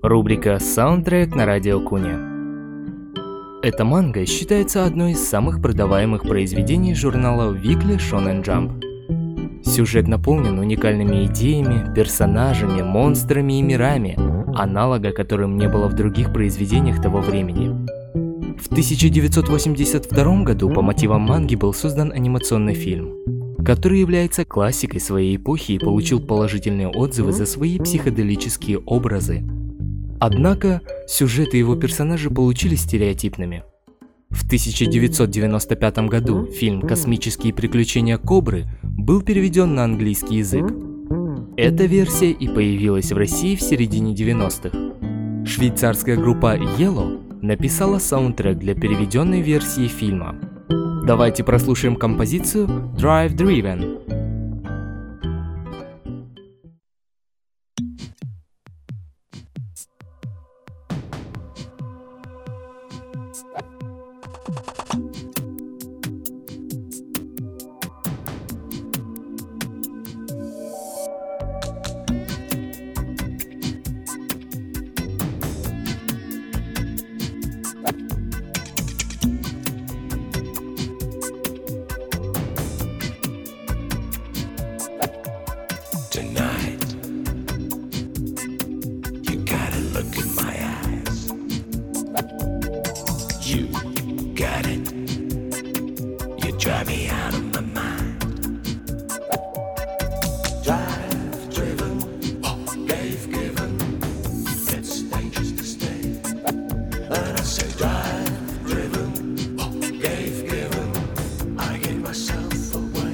Рубрика «Саундтрек» на Радио Куни. Эта манга считается одной из самых продаваемых произведений журнала Weekly Shonen Jump. Сюжет наполнен уникальными идеями, персонажами, монстрами и мирами, аналога которым не было в других произведениях того времени. В 1982 году по мотивам манги был создан анимационный фильм, который является классикой своей эпохи и получил положительные отзывы за свои психоделические образы. Однако, сюжет и его персонажи получились стереотипными. В 1995 году фильм «Космические приключения Кобры» был переведен на английский язык. Эта версия и появилась в России в середине 90-х. Швейцарская группа Yellow написала саундтрек для переведенной версии фильма. Давайте прослушаем композицию Drive Driven. Tonight, you gotta look in my eyes. You got it. You drive me out of my mind. Drive driven, gave given. It's dangerous to stay. And I say drive driven, gave given. I gave myself away.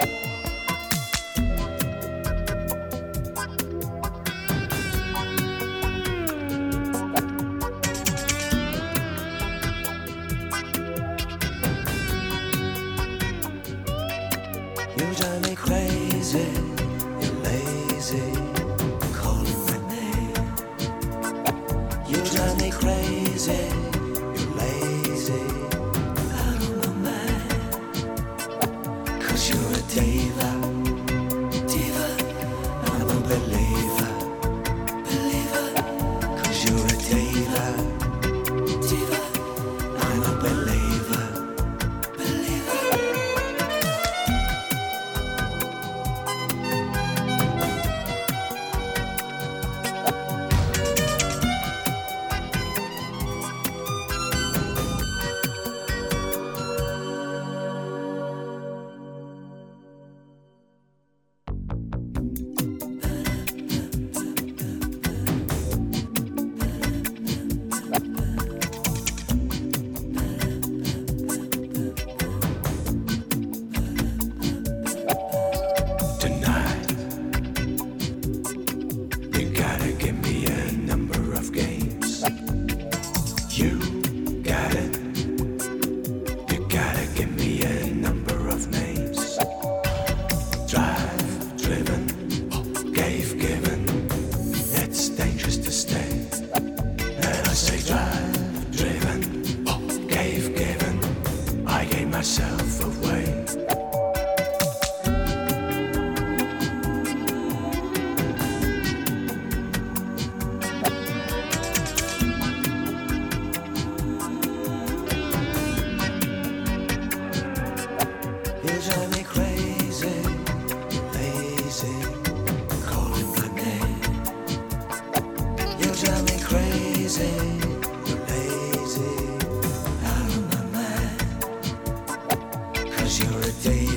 You drive me crazy, you're lazy, calling my name. You drive me crazy, you're lazy, out of my mind. 'Cause you're a diva, diva, I'm a believer, believer. 'Cause you're a diva, diva, I'm a believer, believer. Tonight, you gotta give me a number of games. You got it. You gotta give me a number of names. Drive, driven, gave, given. It's dangerous to stay. And I say drive, driven, gave, given. I gave myself away. You drive me crazy, lazy, calling my name. You drive me crazy, lazy, out of my mind. 'Cause you're a diva.